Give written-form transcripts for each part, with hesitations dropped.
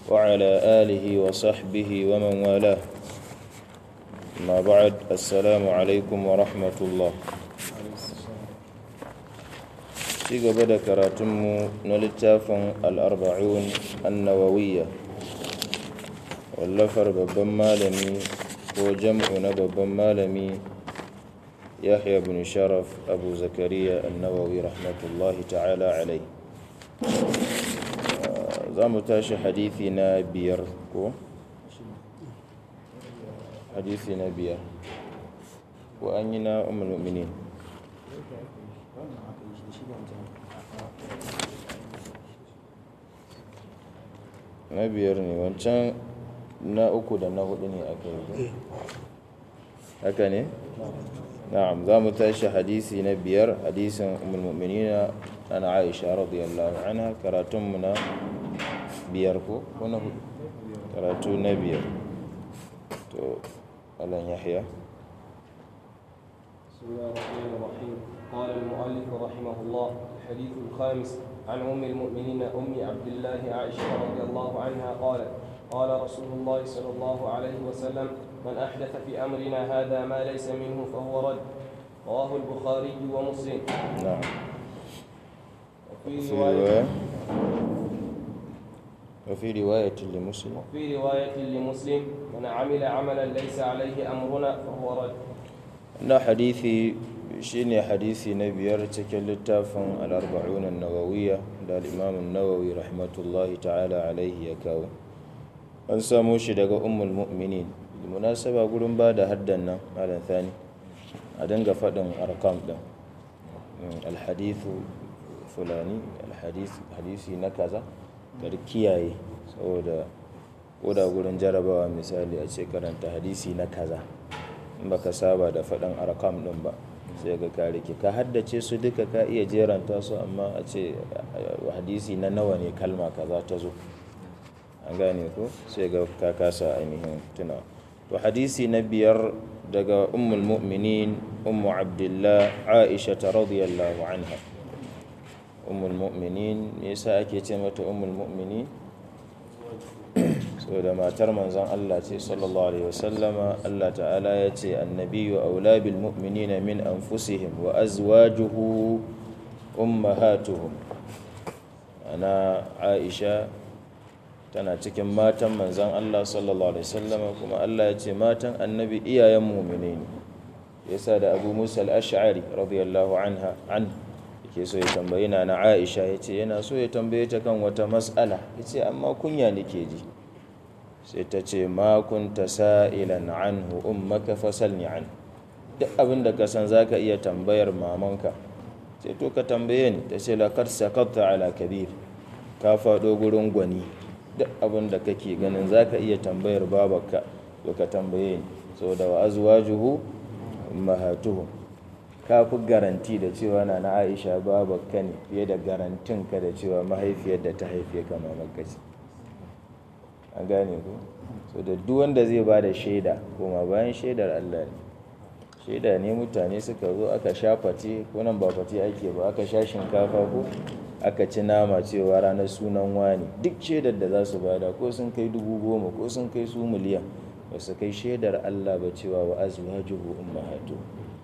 وعلى آله وصحبه ومن والاه. ما بعد، السلام عليكم ورحمة الله. ci gaba da karatunmu na littafin al'arba'un annawawiyya wallafar babban malami ko jam'u na babban malami yahya bin sharaf abu zakariya annawawi rahmatullahi ta'ala alai. za mu tashi hadithi na biyar ko? hadithi na biyar ko an yi na ummul mu'minin? na biyar ne, wancan na uku da na hudu ne aka yi haka ne? na'am, za mu tashi hadisi na biyar, hadisin ummul mu'minina ana aisha radiyallahu anha. karatunmu na biyar ko na hudu? karatu na biyar. to alan yahya. بسم الله الرحمن الرحيم. قال المؤلف رحمه الله: الحديث الخامس عن أم المؤمنين أم عبد الله عائشة رضي الله عنها قالت: قال رسول الله صلى الله عليه وسلم: من أحدث في أمرنا هذا ما ليس منه فهو رد. رواه البخاري ومسلم. نعم. وفي رواية لمسلم من عمل عملا ليس عليه أمرنا فهو رد. na hadithi shine hadisi na biyar cikin littafin al-arba'un an-nawawiyya da al-imam an-nawawi rahmatullahi ta'ala alaihi ya kawo. an samo shi daga ummul mu'minin. munasaba gurin ba da haddan nan malam thani a dinga faɗin arkam din al-hadithu fulani, hadisi na kaza da kiyaye, saboda koda gurin jarabawa misali a ce karanta hadisi na kaza, in baka saba da faɗin arkam ɗin ba sai ga ka rike, ka haddace su duka, ka iya jeranta su, amma a ce hadisi na nawa ne kalma kaza ta zo, an gane ko, sai ga ka kasa ainihin tuna. to hadisi na biyar daga ummul mu'minin ummu abdullah aisha radiyallahu anha. ummul mu'minin, me yasa ake ce mata ummul mu'minin? saboda matar manzon Allah ce sallallahu alaihi wasallama. Allah ta'ala ya ce annabiyyu aula bil mu'minina min anfusihim wa azwajuhu ummahatuhum. ana Aisha tana cikin matan manzon Allah sallallahu alaihi wasallama, kuma Allah ya ce matan annabi iyayen mu'mini ne. yasa da Abu Musa al-Ash'ari radiyallahu anha yake so ya tambayi na Aisha, yace yana so ya tambaye ta kan wata mas'ala, yace amma kunya nake ji. sai ta ce ma kunta sa'ilan anhu ummaka fasalni an. duk abin da ka san zaka iya tambayar mamanka, sai to ka tambaye ni. ta ce laqad saqatta ala kabir, ka fado gurin gwani. duk abin da kake ganin zaka iya tambayar babarka, to ka tambaye ni. saboda wa azwajuhu ummahatuhum, ka fi garanti da cewa na Aisha babarka ne fiye da garantin ka da cewa mahaifiyar da ta haife ka mamarka ce. an gane ku. so da duk wanda zai ba da shaida kuma bayan shaidar Allah ne, shaida ne mutane suka zo aka sha fate, ko nan ba fate ake ba, aka sha shinkafa ko aka ci nama cewa ranar sunan wani, duk shaidar da za su bada ko sun kai 10,000 ko sun kai su miliyan, ba su kai shaidar Allah ba cewa wa azwajuhu ummahatu.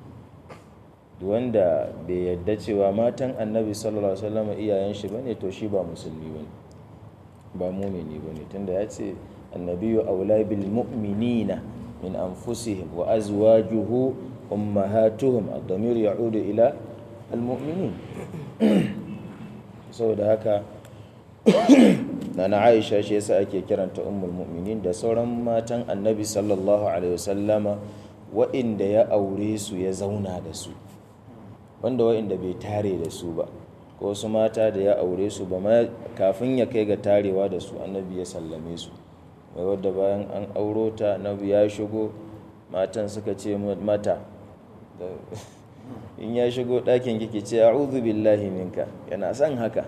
duk wanda bai yadda cewa matan annabi sallallahu alaihi wasallam iyayen shi bane, to shi ba musulmi bane, ba mumini bane, tunda ya ce annabiyyu aula bil mu'minina min anfusihim wa azwajuhu ummahatuhum. ad-damir ya'udu ila al-mu'minin. saboda haka nana Aisha shi yasa ake kiranta ummul mu'minin, da sauran matan annabi sallallahu alaihi wasallama wa'inda ya aure su ya zauna da su, wanda wa'inda bai tare da su ba, ko wasu mata da ya aure su ba ma kafin ya kai ga tarewa da su annabi ya sallame su. mai wadda bayan an auro ta annabi ya shigo, matan suka ce mata in ya shigo ɗakin kike ce a'udhu billahi minka, yana son haka.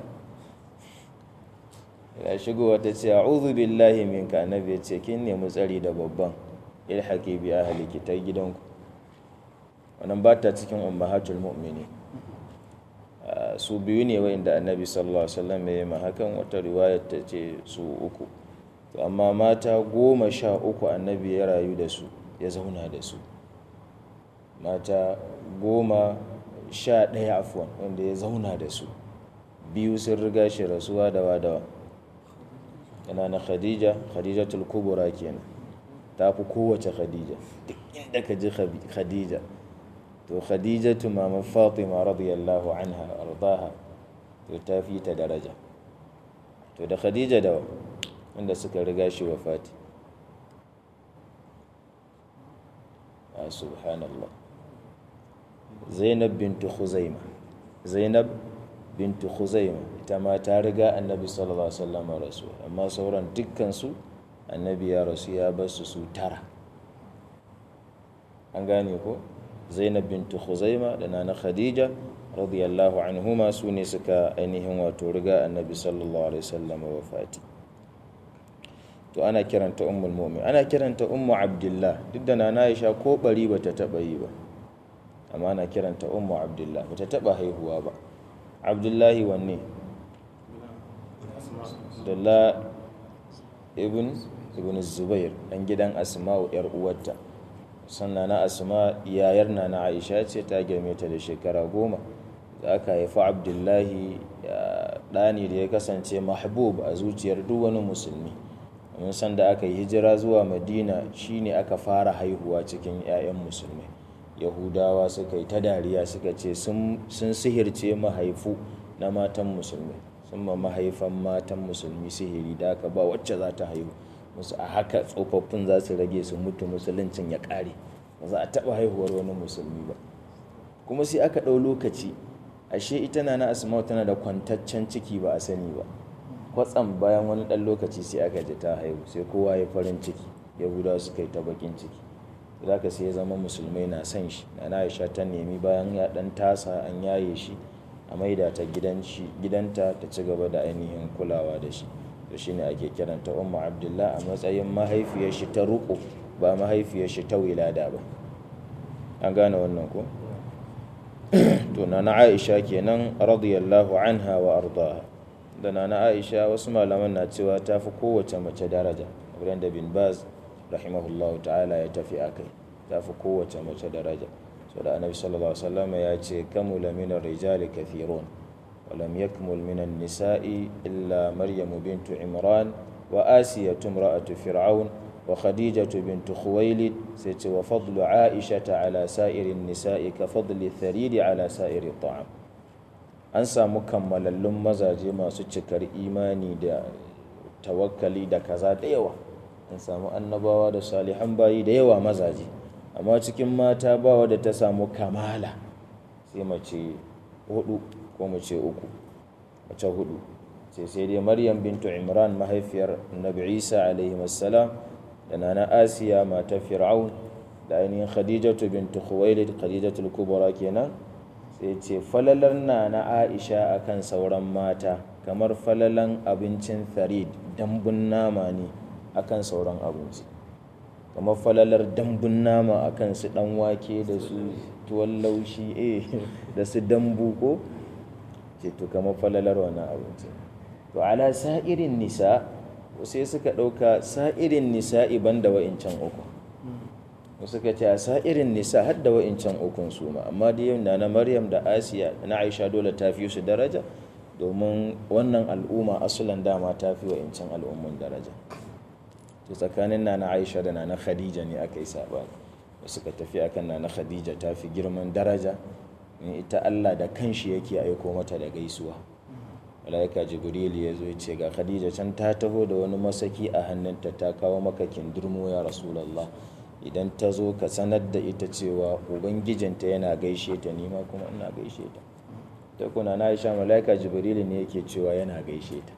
ya shigo wata ce a'udhu billahi minka, annabi ya ce kin nemi tsari da babban, ilhaqi bi ahliki, ta gidanku. wannan ba ta cikin ummahatul mu'minin. su biyu ne wa'inda annabi sallallahu alaihi wasallam ya yi hakan, wata riwayar ta ce su uku. to amma mata 13 annabi ya rayu da su, ya zauna da su. Mata 11 afwan wanda ya zauna da su, 2 sun riga shi rasuwa da wadawa yana na khadijatul kubra kenan, ta fi kowace khadija. Duk inda ka ji khadija to khadijatu mama fatima radiyallahu anha ardaha to ta fi ta daraja. to da khadija da wanda suka riga shi wafati, subhanallah, zainab bintu khuzaima ita ma ta riga annabi sallallahu alaihi wasallam rasu, amma sauran dukkansu annabi ya rasu ya bar su 9. an gane ko? zainab bintu khuzaima da nana khadija radiyallahu anhuma su ne suka ainihin wato riga annabi sallallahu alaihi wasallam wafati. to ana kiranta ummul mu'min, ana kiranta ummu abdullah, duk da nana aisha ko bari bata taba yi ba, amma ana kiranta ummu abdullah, bata taba haihuwa ba. abdullahi wanne? Abdullah ibn zubair dan gidan asma'u yar uwarta, sannan na asma yayar na aisha ce, ta girme ta da shekara 10. da aka haifi abdullahi ɗani da ya kasance mahbub a zuciyar duk wani musulmi. mun san da aka yi hijira zuwa madina shine aka fara haihuwa cikin 'ya'yan musulmai. yahudawa suka yi ta dariya suka ce sun sihirce mahaifu na matan musulmai, sun ma mahaifan matan musulmi sihiri, da aka ba wacce za ta haihu musu, a haka tsofaffin za su rage su mutu, musuluncin ya ƙare, ba za a taɓa haihuwar wani musulmi ba. kuma sai aka ɗau lokaci, ashe ita na asma'u tana da kwantaccen ciki ba a sani ba. kwatsam bayan wani ɗan lokaci sai aka ji ta haihu, sai kowa ya farin ciki, yahudawa suka yi ta bakin ciki. za ka sai ya zama musulmai na son shi. na aisha ta nemi bayan ya ɗan tasa an yaye shi a maida ta gidanta ta ci gaba da ainihin kulawa da shi. to shine ake kiranta ummu abdullah a matsayin mahaifiyar shi ta ruko, ba mahaifiyar shi ta wilada ba. an gane wannan ko? to na aisha kenan radiyallahu anha wa ardaha. da na aisha wasu malaman na cewa ta fi kowace mace daraja, wurin da bin baz rahimahullahu ta'ala ya tafi akai, ta fi kowace mace daraja. so da annabi sallallahu alaihi wasallam ya ce kamula minar rijali kathirun wa lam yakmul minan nisa'i illa maryam bintu imran wa asiyatu imra'atu fir'aun wa khadijatu bintu khuwailid, sai ce wa fadlu aisha ala sa'irin nisa'i ka fadli tharidi ala sa'iri ta'am. an samu kammalallun mazaje masu cikar imani da tawakkali da kaza da yawa, an samu annabawa da salihan bayi da yawa mazaje, amma cikin mata ba wadda ta samu kamala sai mace 4 ko mace 3, mace 4 sai dai maryam bintu imran mahaifiyar annabi isa alaihi wassalam, da nana asiya matar fir'aun, da ainihin khadijatu bintu khuwailid, khadijatul kubra kenan. sai ce falalar na aisha akan sauran mata kamar falalan abincin tharid, dambun nama ne akan sauran abinci, kamar falalar dambun nama akan su dan wake da su tuwon laushi da su dambu ko ce, to kamar falalar wannan abinci. to ala sa'irin nisa sai suka ɗauka sa'irin nisa'i banda wa'incan uku, suka ce a sa'irin nisa har da wa'incan ukun su ma, amma da yau na maryam da asiya na aisha dole ta fi su daraja, domin wannan al'umma asulan dama ta fi wa'incan al'umman daraja. to tsakanin na aisha da na khadija ne aka yi sabani, suka tafi akan na khadija ta fi girman daraja, ita Allah da kanshi yake aiko mata da gaisuwa. malaika jibril ya zo ya ce ga khadija can ta taho da wani masaki a hannunta, ta kawo maka kindirmo ya rasulullah, idan ta zo ka sanar da ita cewa ubangijinta yana gaishe ta, nima kuma ina gaishe ta. ta kuna na aisha malaika jibril ne yake cewa yana gaishe ta.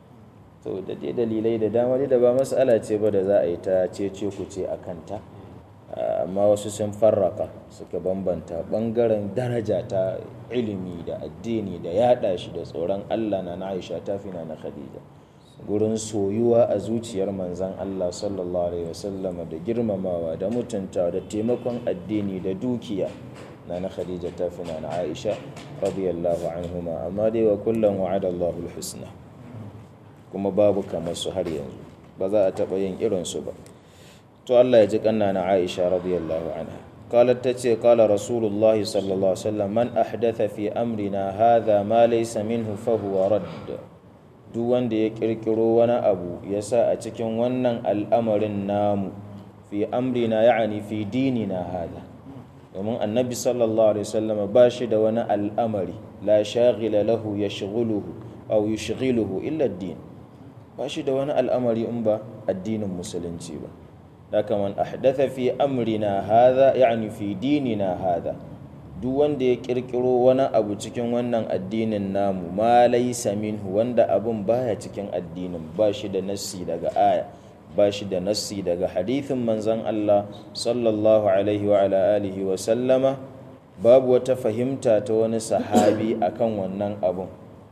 to da dai dalilai da dama da ba mas'ala ce ba da za a yi ta cece ku ce a kanta, amma wasu sun farraka suka bambanta bangaren daraja ta ilimi da addini da yada shi da tsoron Allah. na aisha ta fi na khadija gurin soyuwa a zuciyar manzan Allah sallallahu alaihi wasallama, da girmamawa da mutunta da taimakon addini da dukiya. na khadija ta fi na aisha radiyallahu anhuma, amma dai wa kullum wa'ada Allahu al-husna, kuma babu kamar su har yanzu. ba za a taɓa yin irinsu ba. To Allah ya ji ƙanna na Aisha radiyallahu anha qalat tace qala rasulullahi sallallahu alaihi wasallam man ahdatha fi amrina hadha ma laysa minhu fa huwa radd. Duk wanda ya kirkiro wani abu ya sa a cikin wannan al'amarin namu, fi amrina ya'ani fi dinina hadha, domin annabi sallallahu alaihi wasallam ba shi da wani al'amari la shaghila lahu yashghuluhu aw yushghiluhu illa ad-din, ba shi da wani al'amari in ba addinin musulunci ba. Haka man ahdatha fi amrina hadha yani fi dinina hadha, duk wanda ya kirkiro wani abu cikin wannan addinin namu ma laysa minhu, wanda abun baya cikin addinin, ba shi da nassi daga aya, ba shi da nassi daga hadithin manzon Allah sallallahu alaihi wa ala alihi wa sallama, babu wata fahimta ta wani sahabi akan wannan abun,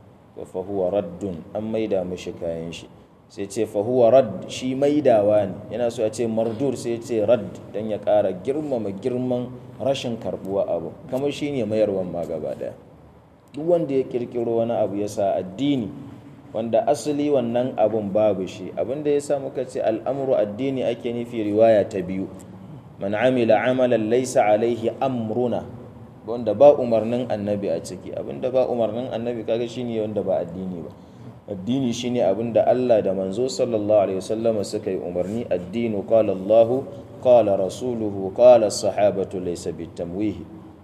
fa huwa raddun, an maida mishi kayan shi. Sai ce fa huwa radd, shi maidawa ne, yana so a ce mardur sai ce radd dan ya ƙara girmama girman rashin karbuwa abu, kamar shine mayarwan ma gaba daya. Duk wanda ya kirkiro wani abu ya sa addini wanda asali wannan abun babu shi, abinda ya sa muka ce al'amru addini ake nufi riwaya ta biyu, man amila amalan laysa alaihi amruna, wanda ba umarnin annabi a ciki. Abinda ba umarnin annabi kaga shine wanda ba addini ba. Addini shine abinda Allah da manzo sallallahu alaihi wasallam suka yi umarni. Addinu qala Allah qala rasuluhu qala sahabatu laysa bitamwihi.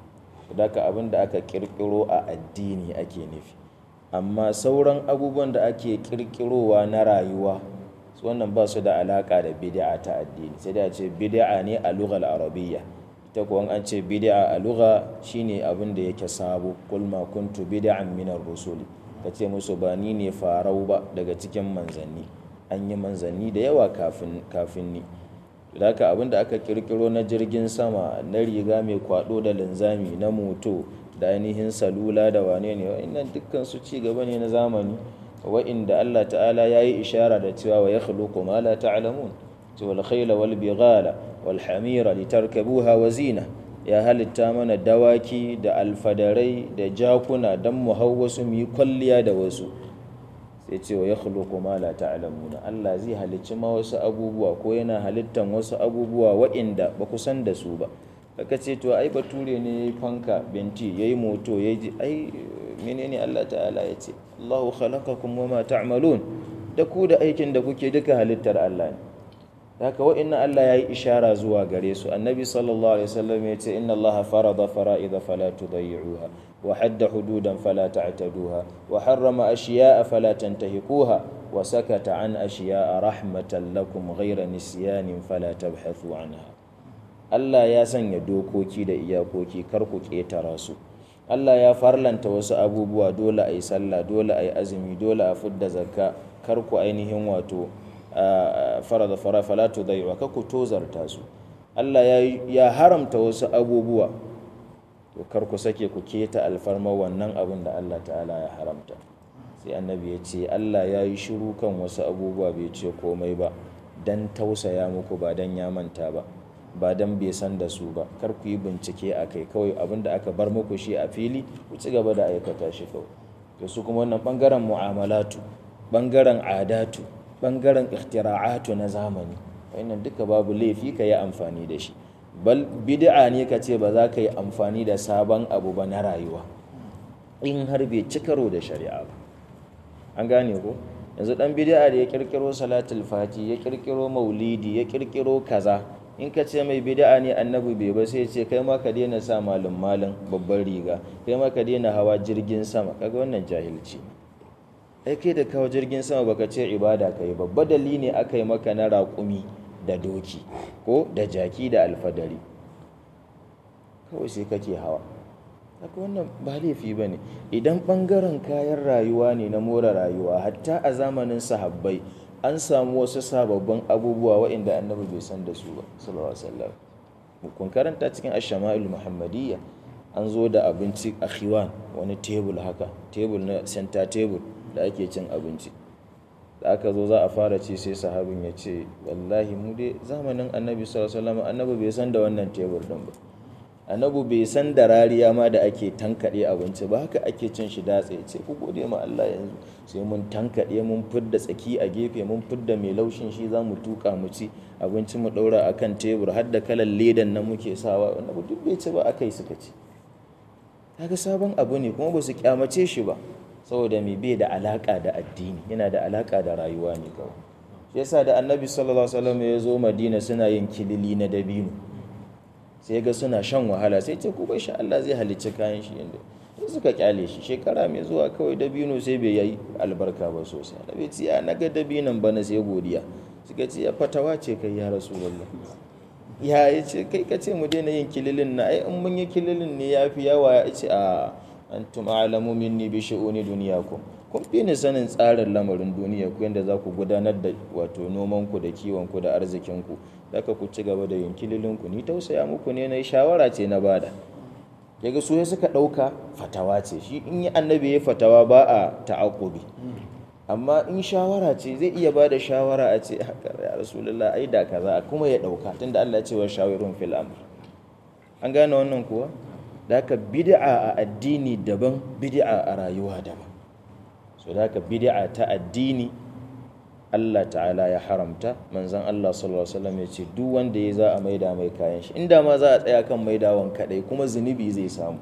Daka abinda aka kirkiro a addini ake nufi. Amma sauran abubuwan da ake kirkirowa na rayuwa, wannan ba su da alaka da bid'a ta addini, sai da ce bid'a ne a lughal arabiyya. Ita kuwa an ce bid'a a lugha shine abinda yake sabo. Qul ma kuntu bid'an minar rusuli, ka ce musu ba ni ne farau ba daga cikin manzanni, an yi manzanni da yawa kafin ni. Da haka abinda aka kirkiro na jirgin sama, na riga mai kwado da linzami, na moto da ainihin salula da wane ne, wa'annan dukkan su ci gaba ne na zamani, wa'inda Allah ta'ala ya yi ishara da cewa wa yakhluqu ma la ta'lamun, wal khayla wal bighala wal hamira litarkabuha wa zina, ya halitta mana dawaki da alfadarai da jakuna don mu hau wasu mu yi kwalliya da wasu. Sai ce wa yakhluqu ma la ta'lamuna, Allah zai halicci ma wasu abubuwa, ko yana halittan wasu abubuwa wa'inda ba ku san da su ba. Kaka ce to ai bature ne yayi fanka benti, yayi moto, yayi ai menene Allah ta'ala ya ce Allahu khalaqakum wama ta'malun, da ku da aikin da kuke duka halittar Allah ne. Haka wa'inna Allah ya yi ishara zuwa gare su. Annabi sallallahu alaihi wasallam ya ce inna Allah farada fara'ida fala tudayyi'uha wa hadda hududan fala ta'taduha wa harrama ashiya'a fala tantahikuha wa sakata an ashiya'a rahmatan lakum ghayra nisyanin fala tabhathu anha. Allah ya sanya dokoki da iyakoki, kar ku ketara su. Allah ya farlanta wasu abubuwa, dole ayi sallah, dole ayi azumi, dole a fidda zakka, kar ku ainihin wato farada fala tudayyi'uha, kar ku tozarta su. Allah ya haramta wasu abubuwa, to kar ku sake ku keta alfarma wannan abin da Allah ta'ala ya haramta. Sai annabi ya ce Allah ya yi shiru kan wasu abubuwa bai ce komai ba, dan tausaya muku, ba dan ya manta ba, ba dan bai san da su ba. Kar ku yi bincike a kai, kawai abin da aka bar muku shi a fili ku ci gaba da aikata shi kawai. To su kuma wannan bangaren mu'amalatu, bangaren adatu, bangaren ikhtira'atu na zamani, wannan duka babu laifi ka yi amfani da shi. Bal bid'a ne ka ce ba za ka yi amfani da sabon abu ba na rayuwa in har bai ci karo da shari'a ba. An gane ko? Yanzu dan bid'a da ya kirkiro salatul fati, ya kirkiro maulidi, ya kirkiro kaza, in ka ce mai bid'a ne annabi bai ba, sai ce kai ma ka daina sa malum babban riga, kai ma ka daina hawa jirgin sama. Kaga wannan jahilci. Ai kai da kawo jirgin sama baka ce ibada kai, babba dalili ne aka yi maka na raƙumi da doki ko da jaki da alfadari, kawai sai kake hawa. Haka wannan ba laifi ba ne. Idan ɓangaren kayan rayuwa ne na more rayuwa, hatta a zamanin sahabbai an samu wasu sababbin abubuwa waɗanda annabi bai san da su ba sallallahu alaihi wasallam. Kun karanta cikin ash-shama'il muhammadiyya, an zo da abinci a khiwan, wani tebul haka, tebul na center table da ake cin abinci. Da aka zo za a fara ci, sai sahabin ya ce wallahi mu dai zamanin annabi sallallahu alaihi wasallam annabi bai san da wannan tebur din ba. annabi bai san da rariya ma da ake tankaɗe abinci ba, haka ake cin shi datse. Ya ce ku gode ma Allah, yanzu sai mun tankaɗe mun fidda tsaki a gefe, mun fidda mai laushin shi za mu tuka mu ci abinci mu ɗaura a kan tebur, har da kalan ledan nan muke sawa. Annabi duk bai ci ba, aka yi suka ci. kaga sabon abu ne kuma ba su kyamace shi ba, saboda mai bai da alaka da addini, yana da alaka da rayuwa ne kawai. shi yasa da annabi sallallahu alaihi wasallam ya zo madina suna yin kilili na dabino, sai ga suna shan wahala, sai ce ku bai sha Allah zai halicci kayan shi inda sai suka kyale shi. shekara mai zuwa kawai dabino sai bai yi albarka ba sosai. annabi ce ya naga dabinon bana sai godiya. suka ce ya fatawa ce kai ya rasulullah, ya ce kai ka ce mu daina yin kililin na, ai in mun yi kililin ne ya fi yawa. ya ce a antum a'lamu minni bi shu'uni dunyakum, kun fi ni sanin tsarin lamarin duniya ku, yadda za ku gudanar da wato noman ku da kiwon ku da arzikin ku, zaka ku ci gaba da yin kililin ku, ni tausaya muku ne, na shawara ce na bada. yaga su suka dauka fatawa ce, shi in yi annabi ya fatawa ba a ta'aqubi, amma in shawara ce zai iya bada shawara a ce haka ya rasulullah ai da kaza, kuma ya dauka, tunda Allah ya ce wa shawirun fil amr. an gane wannan kuwa? da haka bid'a a addini daban, bid'a a rayuwa daban. so da haka bid'a ta addini Allah ta'ala ya haramta, manzon Allah sallallahu alaihi wasallam ya ce duk wanda ya za a maida mai kayan shi, inda ma za a tsaya kan maidawan kadai kuma zunubi zai samu.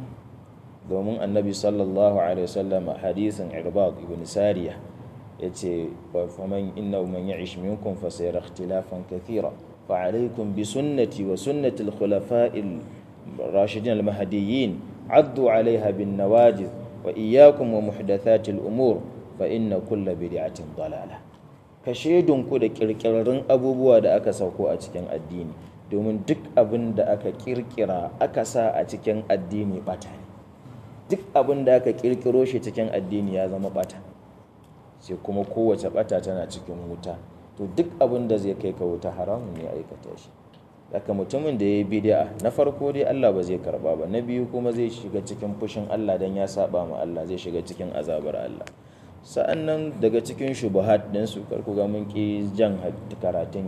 domin annabi sallallahu alaihi wasallam hadisin Irbad ibn Sariya yace fa man innahu man ya'ish minkum fa sayara ikhtilafan kathira fa alaykum bi sunnati wa sunnati al-khulafa'il rashidin al-mahdiyyin addu 'alayha bin nawajid wa iyyakum wa muhdathati al-umur fa inna kulla bid'atin dalalah. ka shedunku da kirkirarrun abubuwa da aka sauko a cikin addini, domin duk abin da aka kirkira aka sa a cikin addini bata ne. duk abin da aka kirkiro shi cikin addini ya zama bata, sai kuma kowace bata tana cikin wuta. to duk abin da zai kai ka wuta haramun ne aikata shi. haka mutumin da ya yi bid'a, na farko dai Allah ba zai karba ba, na biyu kuma zai shiga cikin fushin Allah dan ya saba ma Allah, zai shiga cikin azabar Allah. sa'annan daga cikin shubuhat din su, karku ga mun ki jan karatun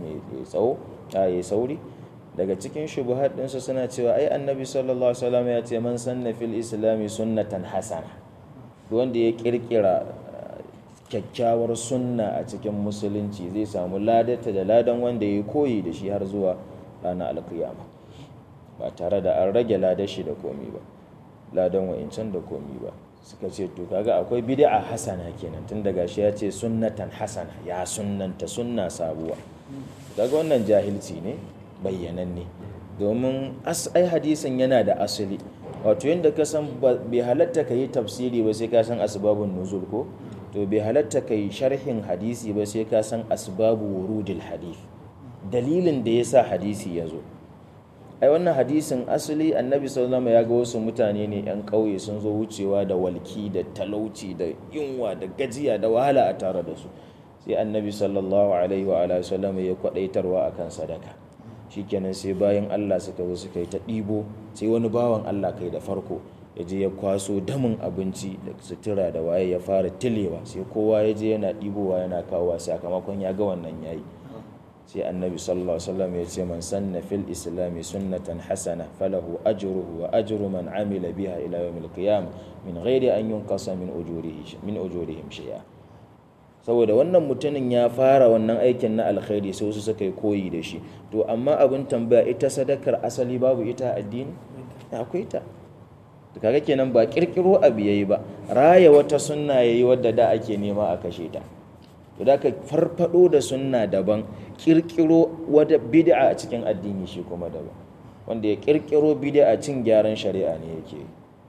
ya sauri. daga cikin shubuhat din su suna cewa ai annabi sallallahu alaihi wasallam ya ce man sanna fil islami sunnatan hasana, wanda ya kirkira kyakkyawar sunna a cikin musulunci zai samu ladata da ladan wanda ya koyi da shi har zuwa ranar alkiyama, ba tare da an rage ladar shi da komi ba, ladan wa'incan da komi ba. suka ce to kaga akwai bid'a hasana kenan, tun daga shi ya ce sunnatan hasana, ya sunnanta sunna sabuwa. kaga wannan jahilci ne bayyananne, domin ai hadisin yana da asali. wato yadda ka san bai halatta ka yi tafsiri ba sai ka san asbabun nuzul ko, to bai halatta ka yi sharhin hadisi ba sai ka san asbabu wurudil hadith, dalilin da yasa hadisi ya zo. ai wannan hadisin asali annabi sallallahu alaihi wasallam ya ga wasu mutane ne yan kauye sun zo wucewa da walki da talauci da yunwa da gajiya da wahala a tare da su, sai annabi sallallahu alaihi wa alihi wasallam ya kwadaitarwa akan sadaka. shikenan sai bayan Allah suka zo suka yi ta ɗibo, sai wani bawan Allah kai da farko ya je ya kwaso damin abinci da sutura da waye ya fara tilewa, sai kowa ya je yana ɗibowa yana kawowa, sakamakon ya ga wannan yayi. sai annabi sallallahu alaihi wasallam ya ce man sanna fil islami sunnatan hasana falahu ajruhu wa ajru man amila biha ila yawmil qiyamah min ghairi an yunqasa min ujurihim shay'a. saboda wannan mutumin ya fara wannan aikin na alkhairi sai wasu suka yi koyi da shi. to amma abin tambaya, ita sadakar asali babu ita addini? akwai ta. kaga kenan ba kirkiro abu yayi ba, raya wata sunna yayi wadda da ake nema a kashe ta. to da ka farfado da sunna daban, kirkiro wata bid'a a cikin addini shi kuma daban. wanda ya kirkiro bid'a cin gyaran shari'a ne yake,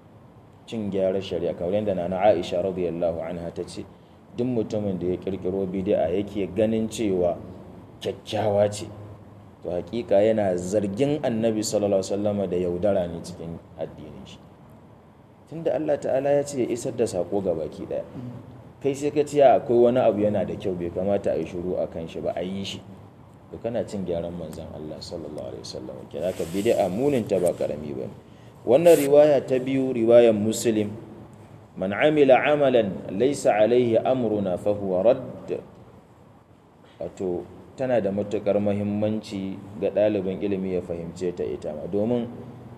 cin gyaran shari'a, kamar yadda nana Aisha radiyallahu anha ta ce duk mutumin da ya kirkiro bid'a yake ganin cewa kyakkyawa ce, to hakika yana zargin annabi sallallahu alaihi wasallam da yaudara ne cikin addinin shi. tunda Allah ta'ala ya ce ya isar da sako ga baki daya, kai sai ka ce akwai wani abu yana da kyau bai kamata a yi shiru a kan shi ba, a yi shi, to kana cin gyaran manzon Allah sallallahu alaihi wasallam. kira ka bid'a munin ta ba karami ba. wannan riwaya ta biyu, riwayar Muslim, man amila amalan laysa alaihi amruna fa huwa radd. wato tana da matukar muhimmanci ga ɗalibin ilimi ya fahimce ta ita ma, domin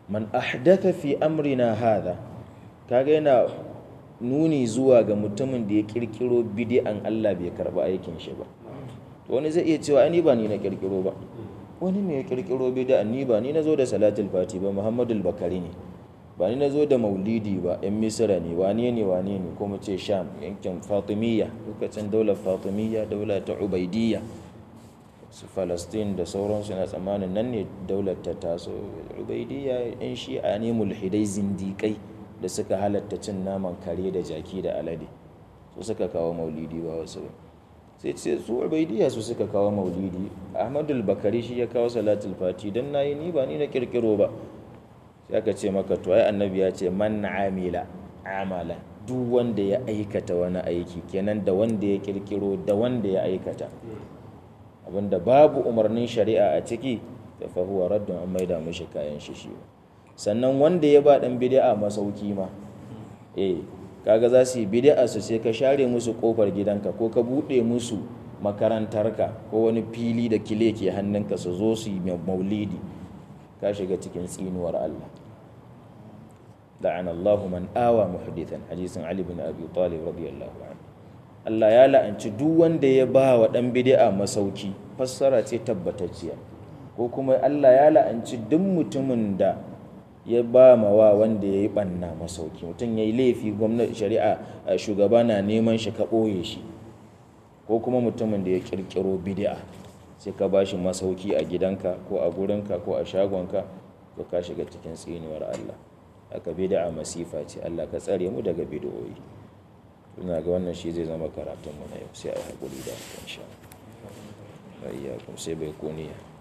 man ahdatha fi amrina hadha, kaga yana nuni zuwa ga mutumin da ya kirkiro bid'an Allah bai karba aikin shi ba. To wani zai iya cewa ni ba ni na kirkiro ba, wani ne ya kirkiro bid'an, ni ba ni nazo da salatul fati ba, Muhammadul Bakari ne, ba ni nazo da maulidi ba, yan Misra ne, wane ne ko mu ce Sham, yankin Fatimiyya, lokacin daular Fatimiyya, daula ta Ubaidiyya, su Falastin da sauransu, na tsammanin nan ne daular ta taso. Ubaidiyya yan shi'a ne mulhidai zindikai da suka halatta cin naman kare da jaki da alade, su suka kawo maulidi ba wasu ba. Sai ce su Ubaidiyya su suka kawo maulidi, Ahmadul Bakari shi ya kawo salatul fati, dan nayi ni ba ni na kirkiro ba. Sai aka ce maka to ai annabi ya ce man amila amala, duk wanda ya aikata wani aiki, kenan da wanda ya kirkiro da wanda ya aikata abinda babu umarnin shari'a a ciki, da fa huwa raddun, an maida mishi kayan shi. Sannan wanda ya ba dan bid'a masauki ma, kaga za su yi bid'a su, sai ka share musu kofar gidanka ko ka bude musu makarantarka ko wani fili da kile ke hannunka su zo su yi maulidi, ka shiga cikin tsinuwar Allah. la'ana Allahu man awa muhdithan, hadisin Ali bin Abi Talib radiyallahu anhu. Allah ya la'anci duk wanda ya ba wa dan bid'a masauki, fassara ce tabbatacciya. Ko kuma Allah ya la'anci duk mutumin da ya ba mawa wanda ya yi ɓanna masauki. Mutum ya yi laifi, gwamnati shari'a shugaba na neman shi, ka ɓoye shi. Ko kuma mutumin da ya ƙirƙiro bid'a, sai ka ba shi masauki a gidanka ko a gurinka ko a shagonka, to ka shiga cikin tsinuwar Allah. Haka bid'a masifa ce, Allah ka tsare mu daga bid'o'i. Ina ga wannan shi zai zama karatunmu na yau, sai a yi haƙuri da insha Allah. Sai bai kuniya.